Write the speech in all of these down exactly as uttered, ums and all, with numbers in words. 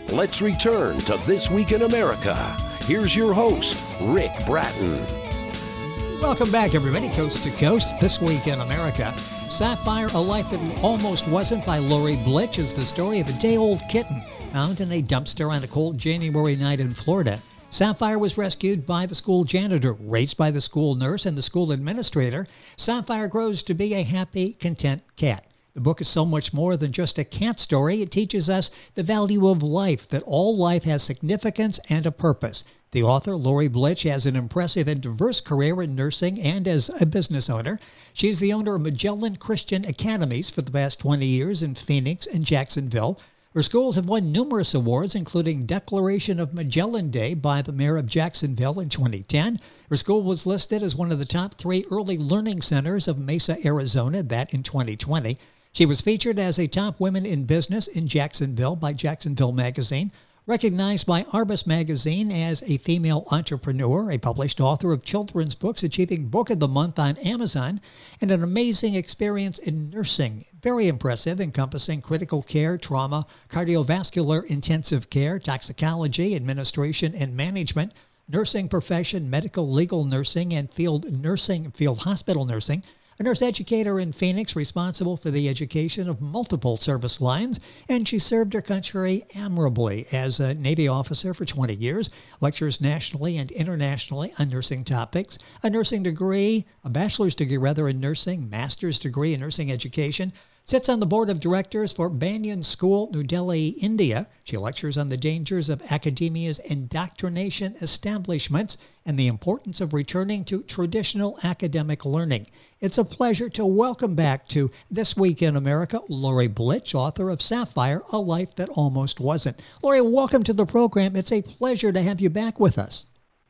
Let's return to This Week in America. Here's your host, Rick Bratton. Welcome back, everybody, coast to coast. This Week in America. Sapphire, A Life That Almost Wasn't by Lori Blitch is the story of a day-old kitten found in a dumpster on a cold January night in Florida. Sapphire was rescued by the school janitor, raised by the school nurse and the school administrator. Sapphire grows to be a happy, content cat. The book is so much more than just a cat story. It teaches us the value of life, that all life has significance and a purpose. The author, Lori Blitch, has an impressive and diverse career in nursing and as a business owner. She's the owner of Magellan Christian Academies for the past twenty years in Phoenix and Jacksonville. Her schools have won numerous awards, including Declaration of Magellan Day by the mayor of Jacksonville in twenty ten. Her school was listed as one of the top three early learning centers of Mesa, Arizona, that in twenty twenty. She was featured as a top women in business in Jacksonville by Jacksonville Magazine, recognized by Arbus Magazine as a female entrepreneur, a published author of children's books, achieving Book of the Month on Amazon, and an amazing experience in nursing. Very impressive, encompassing critical care, trauma, cardiovascular intensive care, toxicology, administration and management, nursing profession, medical legal nursing, and field nursing, field hospital nursing. A nurse educator in Phoenix responsible for the education of multiple service lines, and she served her country admirably as a Navy officer for twenty years, lectures nationally and internationally on nursing topics, a nursing degree, a bachelor's degree rather in nursing, master's degree in nursing education, sits on the board of directors for Banyan School, New Delhi, India. She lectures on the dangers of academia's indoctrination establishments and the importance of returning to traditional academic learning. It's a pleasure to welcome back to This Week in America, Lori Blitch, author of Sapphire, A Life That Almost Wasn't. Lori, welcome to the program. It's a pleasure to have you back with us.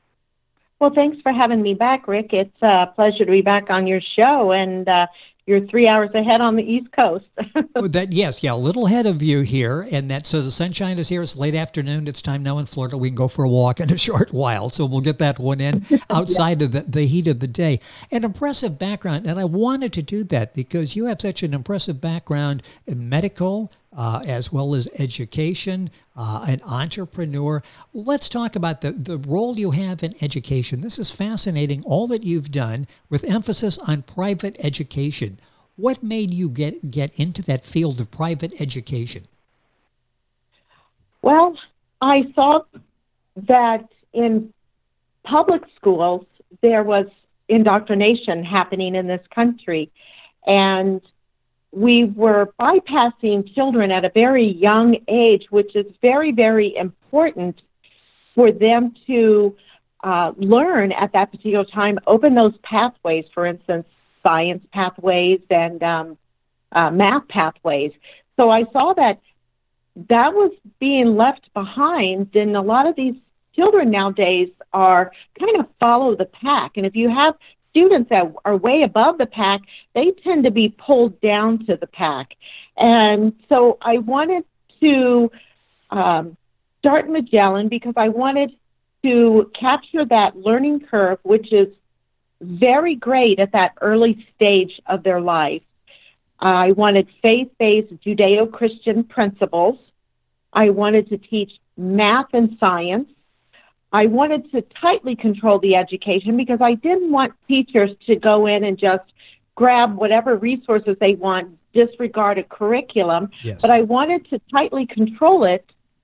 Well, thanks for having me back, Rick. It's a pleasure to be back on your show, and uh, you're three hours ahead on the East Coast. oh, that yes, yeah, a little ahead of you here, and that so the sunshine is here. It's late afternoon. It's time now in Florida. We can go for a walk in a short while, so we'll get that one in outside yeah. of the, the heat of the day. An impressive background, and I wanted to do that because you have such an impressive background in medical, uh, as well as education, uh, an entrepreneur. Let's talk about the, the role you have in education. This is fascinating, all that you've done with emphasis on private education. What made you get, get into that field of private education? Well, I saw that in public schools, there was indoctrination happening in this country, and we were bypassing children at a very young age, which is very, very important for them to uh, learn at that particular time, open those pathways, for instance, science pathways and um, uh, math pathways. So I saw that that was being left behind, and a lot of these children nowadays are kind of follow the pack. And if you have students that are way above the pack, they tend to be pulled down to the pack. And so I wanted to um, start Magellan because I wanted to capture that learning curve, which is very great at that early stage of their life. I wanted faith-based Judeo-Christian principles. I wanted to teach math and science. I wanted to tightly control the education because I didn't want teachers to go in and just grab whatever resources they want, disregard a curriculum, yes. But I wanted to tightly control it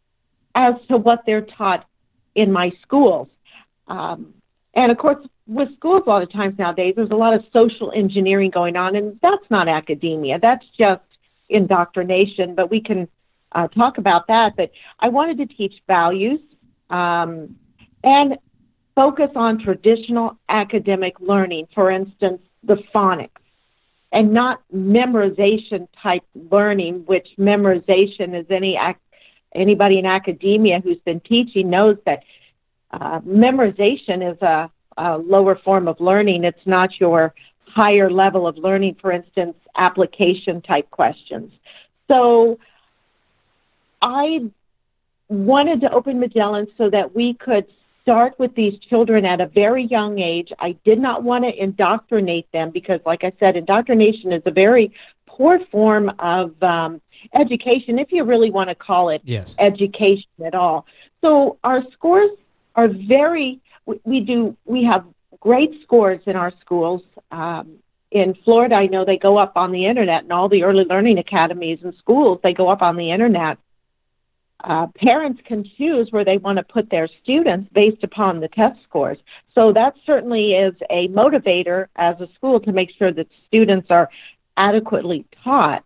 as to what they're taught in my schools. Um, and of course, with schools a lot of times nowadays, there's a lot of social engineering going on, and that's not academia. That's just indoctrination, but we can uh, talk about that. But I wanted to teach values, um, and focus on traditional academic learning, for instance, the phonics, and not memorization type learning, which memorization is any ac- anybody in academia who's been teaching knows that uh, memorization is a, a lower form of learning. It's not your higher level of learning, for instance, application type questions. So I wanted to open Magellan so that we could start with these children at a very young age. I did not want to indoctrinate them because, like I said, indoctrination is a very poor form of um, education, if you really want to call it yes. education at all. So our scores are very, we, we do, we have great scores in our schools. Um, in Florida, I know they go up on the internet, and all the early learning academies and schools, they go up on the internet. Uh, parents can choose where they want to put their students based upon the test scores. So that certainly is a motivator as a school to make sure that students are adequately taught.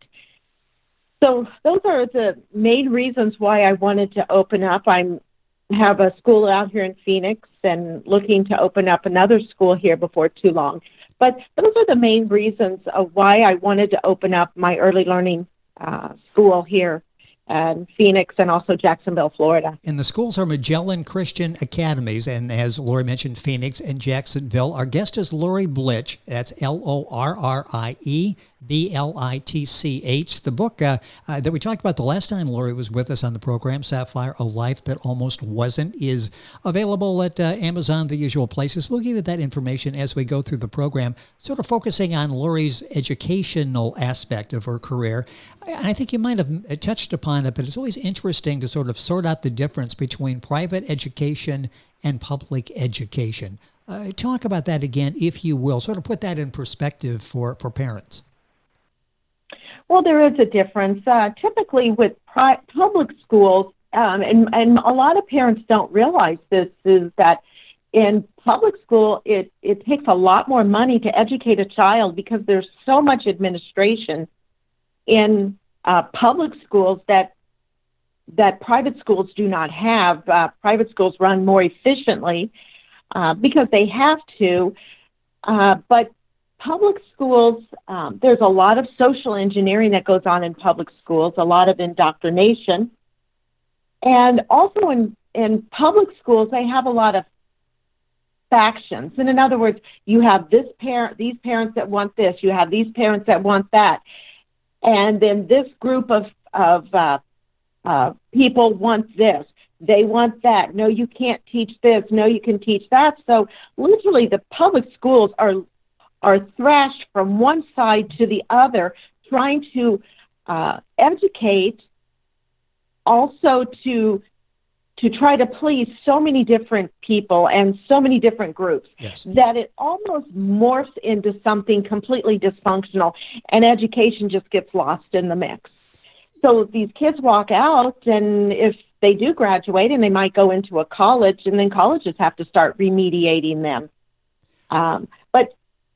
So those are the main reasons why I wanted to open up. I have a school out here in Phoenix and looking to open up another school here before too long. But those are the main reasons of why I wanted to open up my early learning uh, school here in Phoenix and also Jacksonville, Florida. And the schools are Magellan Christian Academies, and as Lori mentioned, Phoenix and Jacksonville. Our guest is Lori Blitch. That's L O R R I E B L I T C H. The book uh, uh, that we talked about the last time Lori was with us on the program, Sapphire, A Life That Almost Wasn't, is available at uh, Amazon, the usual places. We'll give you that information as we go through the program, sort of focusing on Lori's educational aspect of her career. I think you might have touched upon it, but it's always interesting to sort of sort out the difference between private education and public education. Uh, talk about that again, if you will. Sort of put that in perspective for, for parents. Well, there is a difference. Uh, typically with pri- public schools, um, and, and a lot of parents don't realize this, is that in public school, it, it takes a lot more money to educate a child because there's so much administration in uh, public schools that that private schools do not have. Uh, private schools run more efficiently uh, because they have to, uh, but public schools, um, there's a lot of social engineering that goes on in public schools, a lot of indoctrination. And also in, in public schools, they have a lot of factions. And in other words, you have this parent, these parents that want this, you have these parents that want that. And then this group of, of uh, uh, people want this. They want that. No, you can't teach this. No, you can teach that. So literally the public schools are are thrashed from one side to the other, trying to uh, educate, also to to try to please so many different people and so many different groups, yes, that it almost morphs into something completely dysfunctional, and education just gets lost in the mix. So these kids walk out, and if they do graduate, and they might go into a college, and then colleges have to start remediating them. Um, but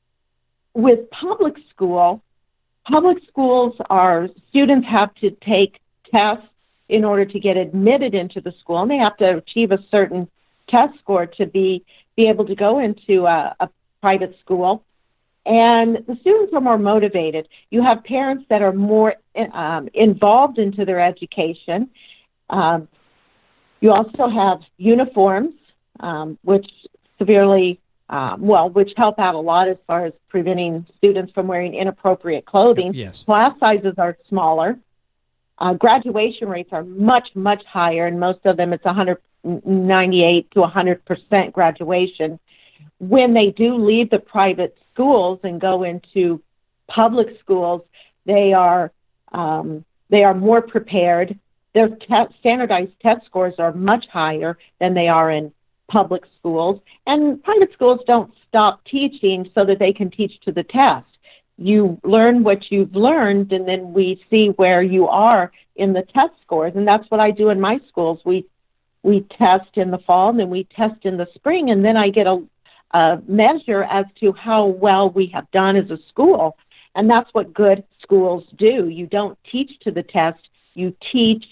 with public school, public schools are, students have to take tests in order to get admitted into the school, and they have to achieve a certain test score to be, be able to go into a, a private school. And the students are more motivated. You have parents that are more um, involved into their education. Um, you also have uniforms, um, which severely Um, well, which help out a lot as far as preventing students from wearing inappropriate clothing. Yes. Class sizes are smaller. Uh, graduation rates are much, much higher, and most of them it's one ninety-eight to one hundred percent graduation. When they do leave the private schools and go into public schools, they are um, they are more prepared. Their te- standardized test scores are much higher than they are in public schools, and private schools don't stop teaching so that they can teach to the test. You learn what you've learned, and then we see where you are in the test scores, and that's what I do in my schools. We we test in the fall, and then we test in the spring, and then I get a, a measure as to how well we have done as a school, and that's what good schools do. You don't teach to the test. You teach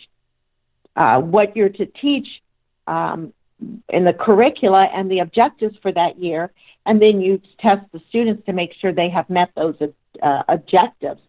uh, what you're to teach um, in the curricula and the objectives for that year, and then you test the students to make sure they have met those uh, objectives.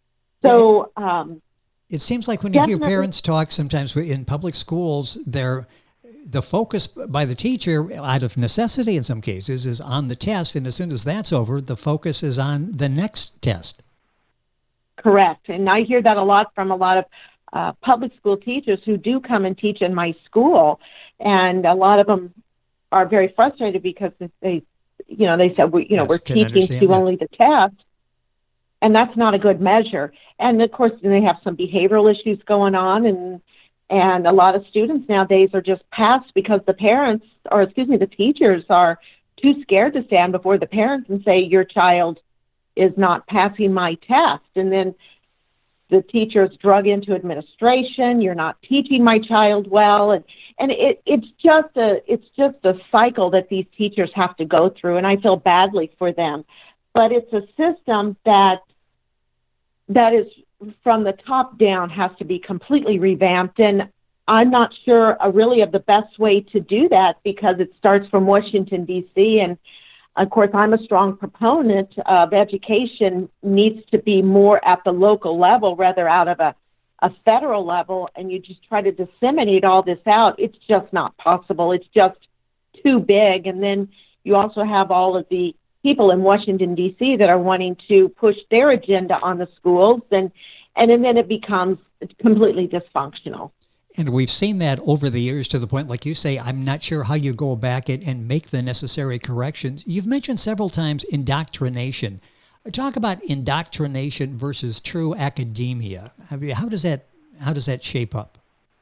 So um, it seems like when you hear parents talk sometimes in public schools, they're, the focus by the teacher, out of necessity in some cases, is on the test, and as soon as that's over, the focus is on the next test. Correct, and I hear that a lot from a lot of uh, public school teachers who do come and teach in my school. And a lot of them are very frustrated because they, you know, they said, we, you know, Yes, we're can teaching understand to that. only the test. And that's not a good measure. And of course, then they have some behavioral issues going on, and and a lot of students nowadays are just passed because the parents, or excuse me, the teachers are too scared to stand before the parents and say, your child is not passing my test. And then the teacher's drug into administration. You're not teaching my child well, and and it, it's just a it's just a cycle that these teachers have to go through, and I feel badly for them. But it's a system that that is from the top down has to be completely revamped, and I'm not sure uh, really of the best way to do that because it starts from Washington, D C, and of course, I'm a strong proponent of education needs to be more at the local level rather out of a, a federal level, and you just try to disseminate all this out. It's just not possible. It's just too big. And then you also have all of the people in Washington, D C that are wanting to push their agenda on the schools, and, and, and then it becomes completely dysfunctional. And we've seen that over the years to the point, like you say, I'm not sure how you go back and, and make the necessary corrections. You've mentioned several times indoctrination. Talk about indoctrination versus true academia. I mean, how does that how does that shape up?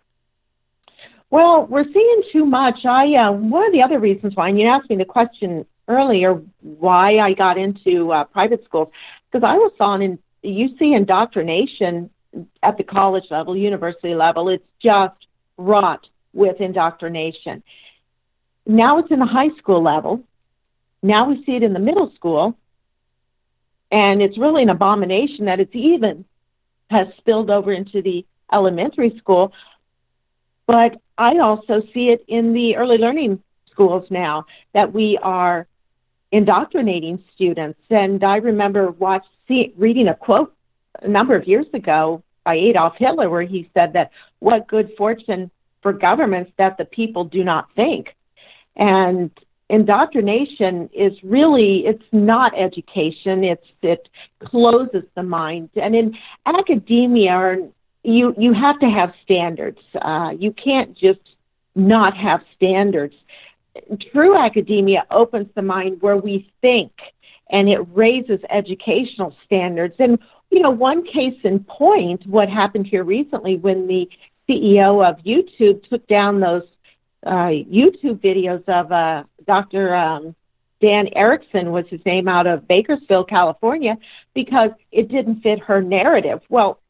Well, we're seeing too much. I uh, one of the other reasons why, and you asked me the question earlier, why I got into uh, private schools, because I was on in you see indoctrination at the college level, university level. It's just wrought with indoctrination. Now it's in the high school level. Now we see it in the middle school. And it's really an abomination that it's even has spilled over into the elementary school. But I also see it in the early learning schools now, that we are indoctrinating students. And I remember watch, see, reading a quote a number of years ago by Adolf Hitler, where he said that what good fortune for governments that the people do not think. And indoctrination is really, it's not education. It's, it closes the mind. And in academia, you, you have to have standards. Uh, you can't just not have standards. True academia opens the mind where we think, and it raises educational standards. And, you know, one case in point, what happened here recently when the C E O of YouTube took down those uh, YouTube videos of uh, Doctor Um, Dan Erickson was his name, out of Bakersfield, California, because it didn't fit her narrative. Well,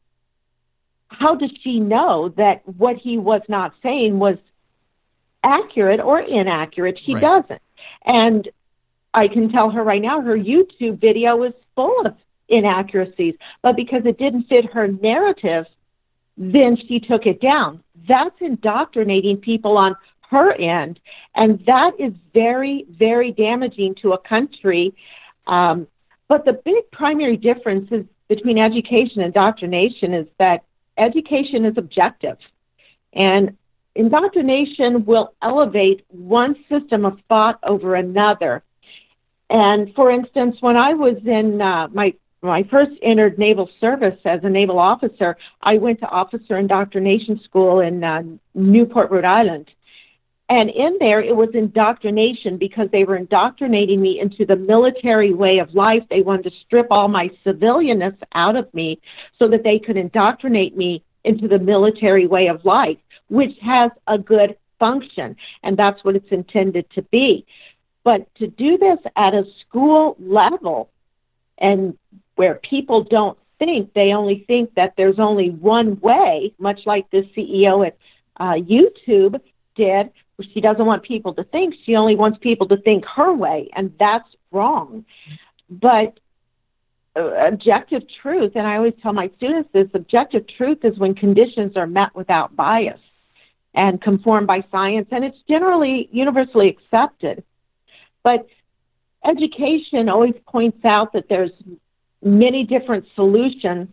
how does she know that what he was not saying was accurate or inaccurate? She Right. doesn't. And I can tell her right now her YouTube video is full of inaccuracies, but because it didn't fit her narrative, then she took it down. That's indoctrinating people on her end, and that is very, very damaging to a country. Um, but the big primary difference is between education and indoctrination is that education is objective, and indoctrination will elevate one system of thought over another. And for instance, when I was in uh, my When I first entered naval service as a naval officer, I went to officer indoctrination school in uh, Newport, Rhode Island. And in there, it was indoctrination because they were indoctrinating me into the military way of life. They wanted to strip all my civilianness out of me so that they could indoctrinate me into the military way of life, which has a good function. And that's what it's intended to be. But to do this at a school level, and where people don't think, they only think that there's only one way, much like the C E O at uh, YouTube did. She doesn't want people to think. She only wants people to think her way, and that's wrong. But uh, objective truth, and I always tell my students this, objective truth is when conditions are met without bias and conformed by science, and it's generally universally accepted. But education always points out that there's many different solutions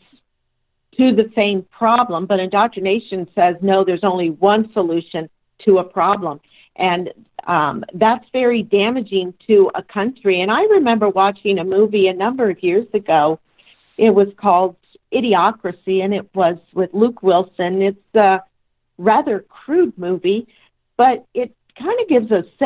to the same problem, but indoctrination says, no, there's only one solution to a problem. And um, that's very damaging to a country. And I remember watching a movie a number of years ago. It was called Idiocracy, and it was with Luke Wilson. It's a rather crude movie, but it kind of gives a sense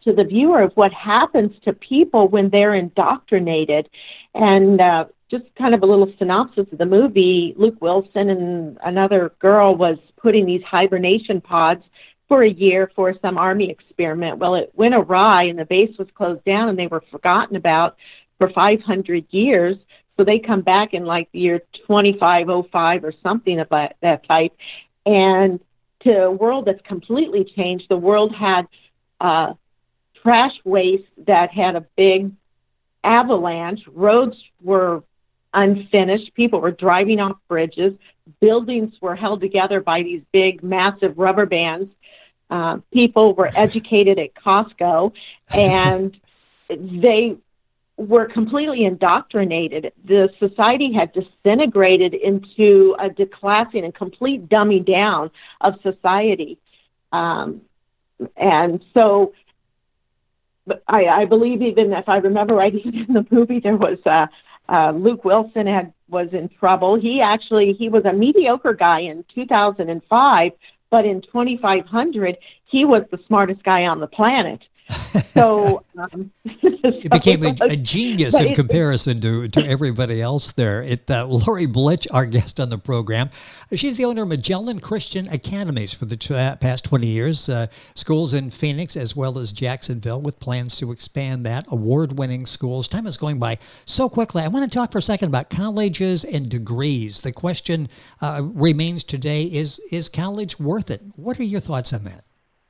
to the viewer of what happens to people when they're indoctrinated. And uh, just kind of a little synopsis of the movie, Luke Wilson and another girl was putting these hibernation pods for a year for some Army experiment. Well, it went awry and the base was closed down and they were forgotten about for five hundred years. So they come back in like the year twenty-five oh five or something of that, that type. And to a world that's completely changed, the world had uh, trash waste that had a big avalanche. Roads were unfinished. People were driving off bridges. Buildings were held together by these big, massive rubber bands. Uh, people were educated at Costco, and they were completely indoctrinated. The society had disintegrated into a declassing and complete dumbing down of society. Um, and so But I, I believe, even if I remember right, even in the movie, there was uh, uh, Luke Wilson had was in trouble. He actually he was a mediocre guy in two thousand five, but in twenty-five hundred, he was the smartest guy on the planet. So um, it became a, was, a genius in it, comparison to, to everybody else there. It, uh, Lori Blitch, our guest on the program, she's the owner of Magellan Christian Academies for the t- past twenty years, uh, schools in Phoenix as well as Jacksonville, with plans to expand that, award-winning schools. Time is going by so quickly. I want to talk for a second about colleges and degrees. The question uh, remains today, is, is college worth it? What are your thoughts on that?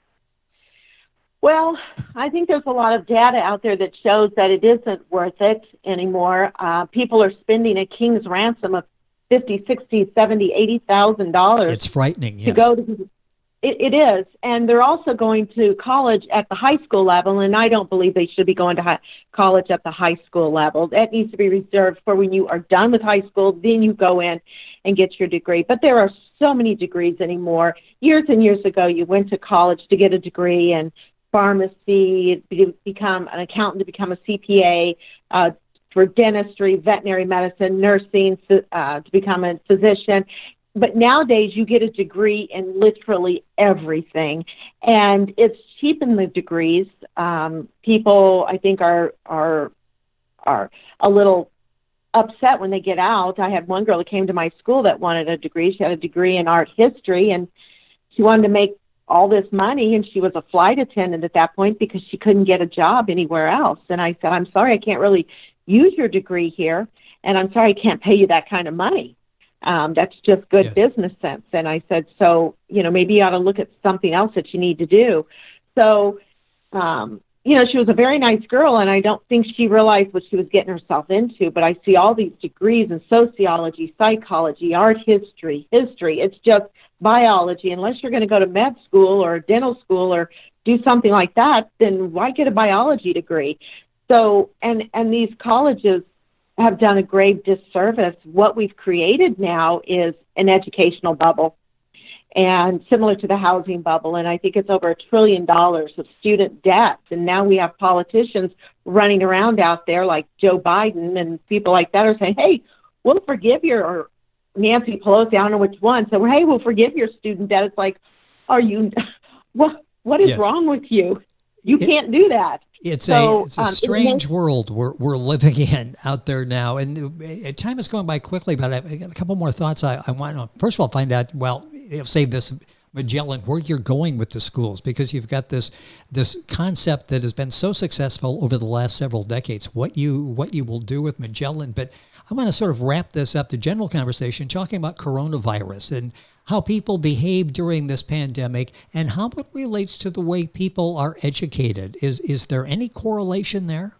Well, I think there's a lot of data out there that shows that it isn't worth it anymore. Uh, people are spending a king's ransom of fifty, sixty, seventy, eighty thousand dollars. It's frightening. To Yes. go to. It, it is, and they're also going to college at the high school level, and I don't believe they should be going to high, college at the high school level. That needs to be reserved for when you are done with high school, then you go in and get your degree. But there are so many degrees anymore. Years and years ago, you went to college to get a degree in pharmacy, to become an accountant, to become a C P A, uh, for dentistry, veterinary medicine, nursing, uh, to become a physician. But nowadays, you get a degree in literally everything, and it's cheapened the degrees. Um, people, I think, are are are a little upset when they get out. I had one girl that came to my school that wanted a degree. She had a degree in art history, and she wanted to make all this money, and she was a flight attendant at that point because she couldn't get a job anywhere else. And I said, I'm sorry, I can't really use your degree here, and I'm sorry I can't pay you that kind of money. Um, that's just good Yes. business sense. And I said, so, you know, maybe you ought to look at something else that you need to do. So, um, you know, she was a very nice girl, and I don't think she realized what she was getting herself into. But I see all these degrees in sociology, psychology, art history, history. It's just biology. Unless you're going to go to med school or dental school or do something like that, then why get a biology degree? So, and, and these colleges have done a grave disservice. What we've created now is an educational bubble, and similar to the housing bubble. And I think it's over a trillion dollars of student debt. And now we have politicians running around out there like Joe Biden and people like that are saying, hey, we'll forgive your, or Nancy Pelosi, I don't know which one. So, hey, we'll forgive your student debt. It's like, are you, what, what is Yes. wrong with you? You It- can't do that. It's So, a it's a um, strange world we're we're living in out there now, and uh, time is going by quickly. But I I got a couple more thoughts. I, I want to first of all find out. Well, say this, Magellan, where you're going with the schools, because you've got this this concept that has been so successful over the last several decades. What you what you will do with Magellan, but I want to sort of wrap this up, the general conversation, talking about coronavirus and how people behave during this pandemic and how it relates to the way people are educated. Is is there any correlation there?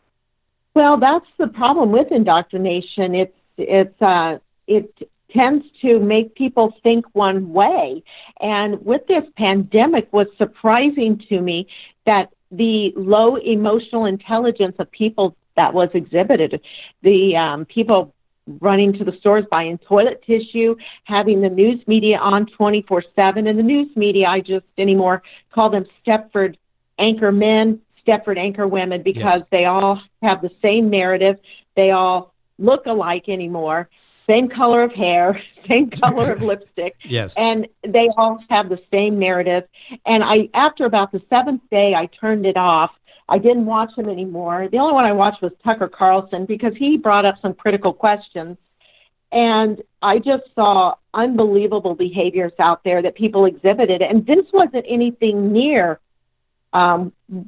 Well, that's the problem with indoctrination. It's it's uh, it tends to make people think one way. And with this pandemic, what's surprising to me that the low emotional intelligence of people that was exhibited, the um, people running to the stores, buying toilet tissue, having the news media on twenty-four seven. And the news media, I just anymore call them Stepford anchor men, Stepford anchor women, because Yes. they all have the same narrative. They all look alike anymore. same color of hair, same color of lipstick. Yes. And they all have the same narrative. And I, after about the seventh day, I turned it off. I didn't watch them anymore. The only one I watched was Tucker Carlson because he brought up some critical questions. And I just saw unbelievable behaviors out there that people exhibited. And this wasn't anything near um,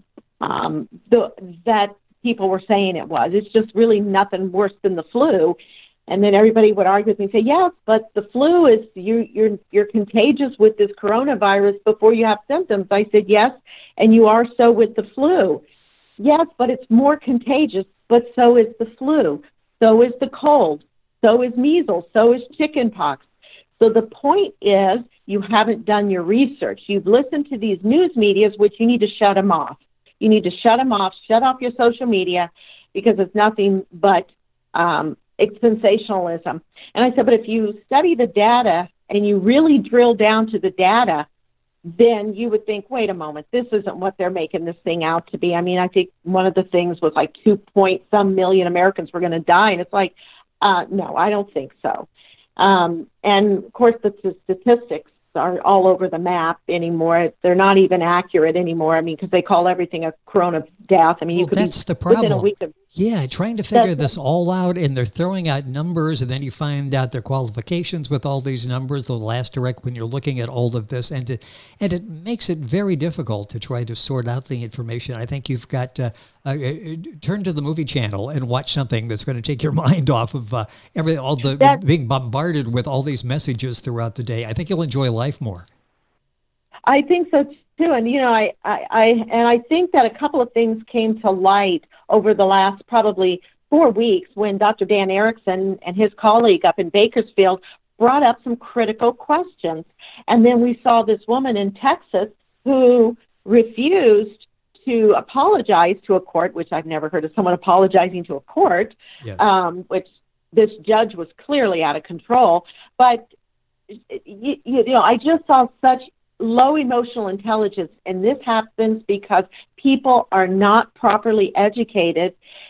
um, the, that people were saying it was. It's just really nothing worse than the flu. And then everybody would argue with me and say, yes, but the flu is, you, you're, you're contagious with this coronavirus before you have symptoms. I said, yes, and you are so with the flu. Yes, but it's more contagious, but so is the flu. So is the cold. So is measles. So is chickenpox. So the point is you haven't done your research. You've listened to these news medias, which you need to shut them off. You need to shut them off, shut off your social media, because it's nothing but um, it's sensationalism. And I said, but if you study the data and you really drill down to the data, then you would think, wait a moment, this isn't what they're making this thing out to be. I mean, I think one of the things was like two point some million Americans were going to die. And it's like, uh, no, I don't think so. Um, and of course, the, the statistics are all over the map anymore. They're not even accurate anymore. I mean, because they call everything a corona death. I mean, well, you could that's be the problem. within a week of Yeah, trying to figure That's this all out, and they're throwing out numbers, and then you find out their qualifications with all these numbers. They'll last direct when you're looking at all of this, and it, and it makes it very difficult to try to sort out the information. I think you've got to uh, uh, turn to the movie channel and watch something that's going to take your mind off of uh, every all the That's, being bombarded with all these messages throughout the day. I think you'll enjoy life more. I think so too, and you know, I, I, I, and I think that a couple of things came to light over the last probably four weeks when Doctor Dan Erickson and his colleague up in Bakersfield brought up some critical questions, and then we saw this woman in Texas who refused to apologize to a court, which I've never heard of someone apologizing to a court, Yes. um, which this judge was clearly out of control. But you, you know, I just saw such low emotional intelligence, and this happens because people are not properly educated,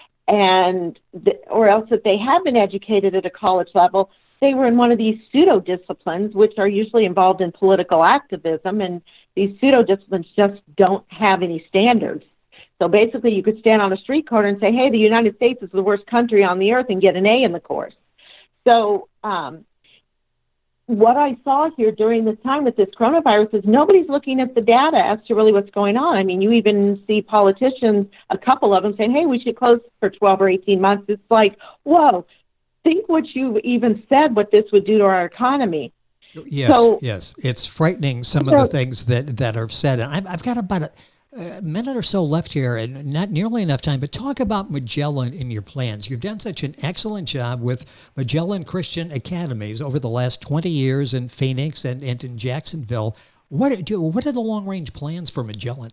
and th- or else if they have been educated at a college level, they were in one of these pseudo disciplines, which are usually involved in political activism, and these pseudo disciplines just don't have any standards. So basically, you could stand on a street corner and say, "Hey, the United States is the worst country on the earth," and get an A in the course. So um, what I saw here during this time with this coronavirus is nobody's looking at the data as to really what's going on. I mean, you even see politicians, a couple of them, saying, hey, we should close for twelve or eighteen months. It's like, whoa, think what you even said, what this would do to our economy. Yes, so, yes. It's frightening, some so, of the things that, that are said. And I've, I've got about a, a minute or so left here, and not nearly enough time, but talk about Magellan in your plans. You've done such an excellent job with Magellan Christian Academies over the last twenty years in Phoenix and, and in Jacksonville. What, do, what are the long-range plans for Magellan?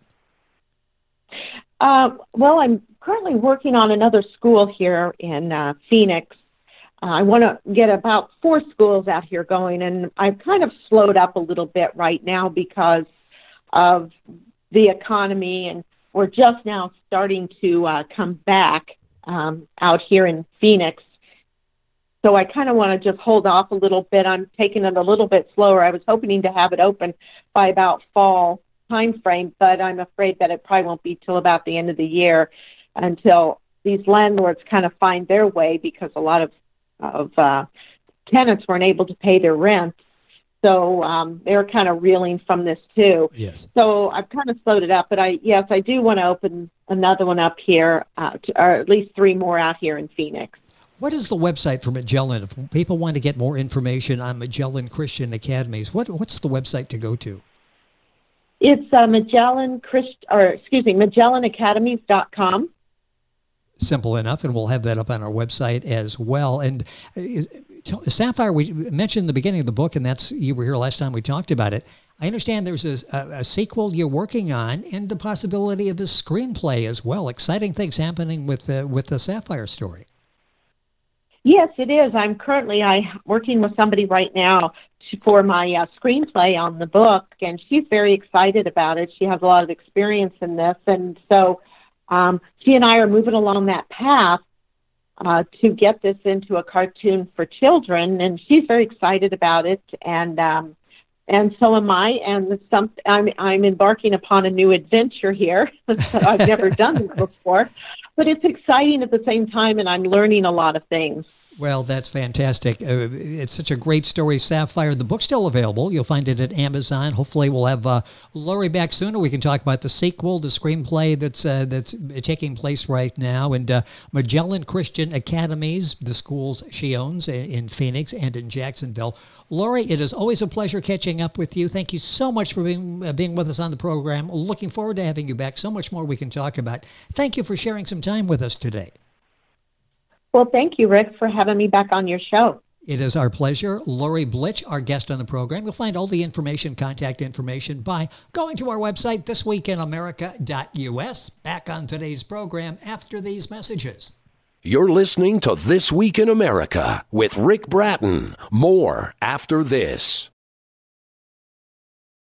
Uh, well, I'm currently working on another school here in uh, Phoenix. Uh, I want to get about four schools out here going, and I've kind of slowed up a little bit right now because of the economy, and we're just now starting to uh, come back um, out here in Phoenix. So I kind of want to just hold off a little bit. I'm taking it a little bit slower. I was hoping to have it open by about fall time frame, but I'm afraid that it probably won't be till about the end of the year until these landlords kind of find their way, because a lot of of uh, tenants weren't able to pay their rent. So um, they're kind of reeling from this too. Yes. So I've kind of slowed it up, but I, yes, I do want to open another one up here, uh, to, or at least three more out here in Phoenix. What is the website for Magellan? If people want to get more information on Magellan Christian Academies, what what's the website to go to? It's uh, Magellan Christ, or excuse me, Magellan Academies dot com. Simple enough, and we'll have that up on our website as well. And uh, Sapphire, we mentioned in the beginning of the book, and that's, you were here last time we talked about it. I understand there's a, a, a sequel you're working on, and the possibility of a screenplay as well. Exciting things happening with the, with the Sapphire story. Yes, it is. I'm currently I working with somebody right now to, for my uh, screenplay on the book, and she's very excited about it. She has a lot of experience in this, and so Um, she and I are moving along that path, uh, to get this into a cartoon for children, and she's very excited about it, and um, and so am I. And some, I'm I'm embarking upon a new adventure here. I've never done this before, but it's exciting at the same time, and I'm learning a lot of things. Well, that's fantastic. Uh, it's such a great story, Sapphire. The book's still available. You'll find it at Amazon. Hopefully we'll have uh, Lori back soon, and we can talk about the sequel, the screenplay that's uh, that's taking place right now. And uh, Magellan Christian Academies, the schools she owns in, in Phoenix and in Jacksonville. Lori, it is always a pleasure catching up with you. Thank you so much for being, uh, being with us on the program. Looking forward to having you back. So much more we can talk about. Thank you for sharing some time with us today. Well, thank you, Rick, for having me back on your show. It is our pleasure. Lori Blitch, our guest on the program. You'll find all the information, contact information by going to our website, this week in america dot u s. Back on today's program after these messages. You're listening to This Week in America with Rick Bratton. More after this.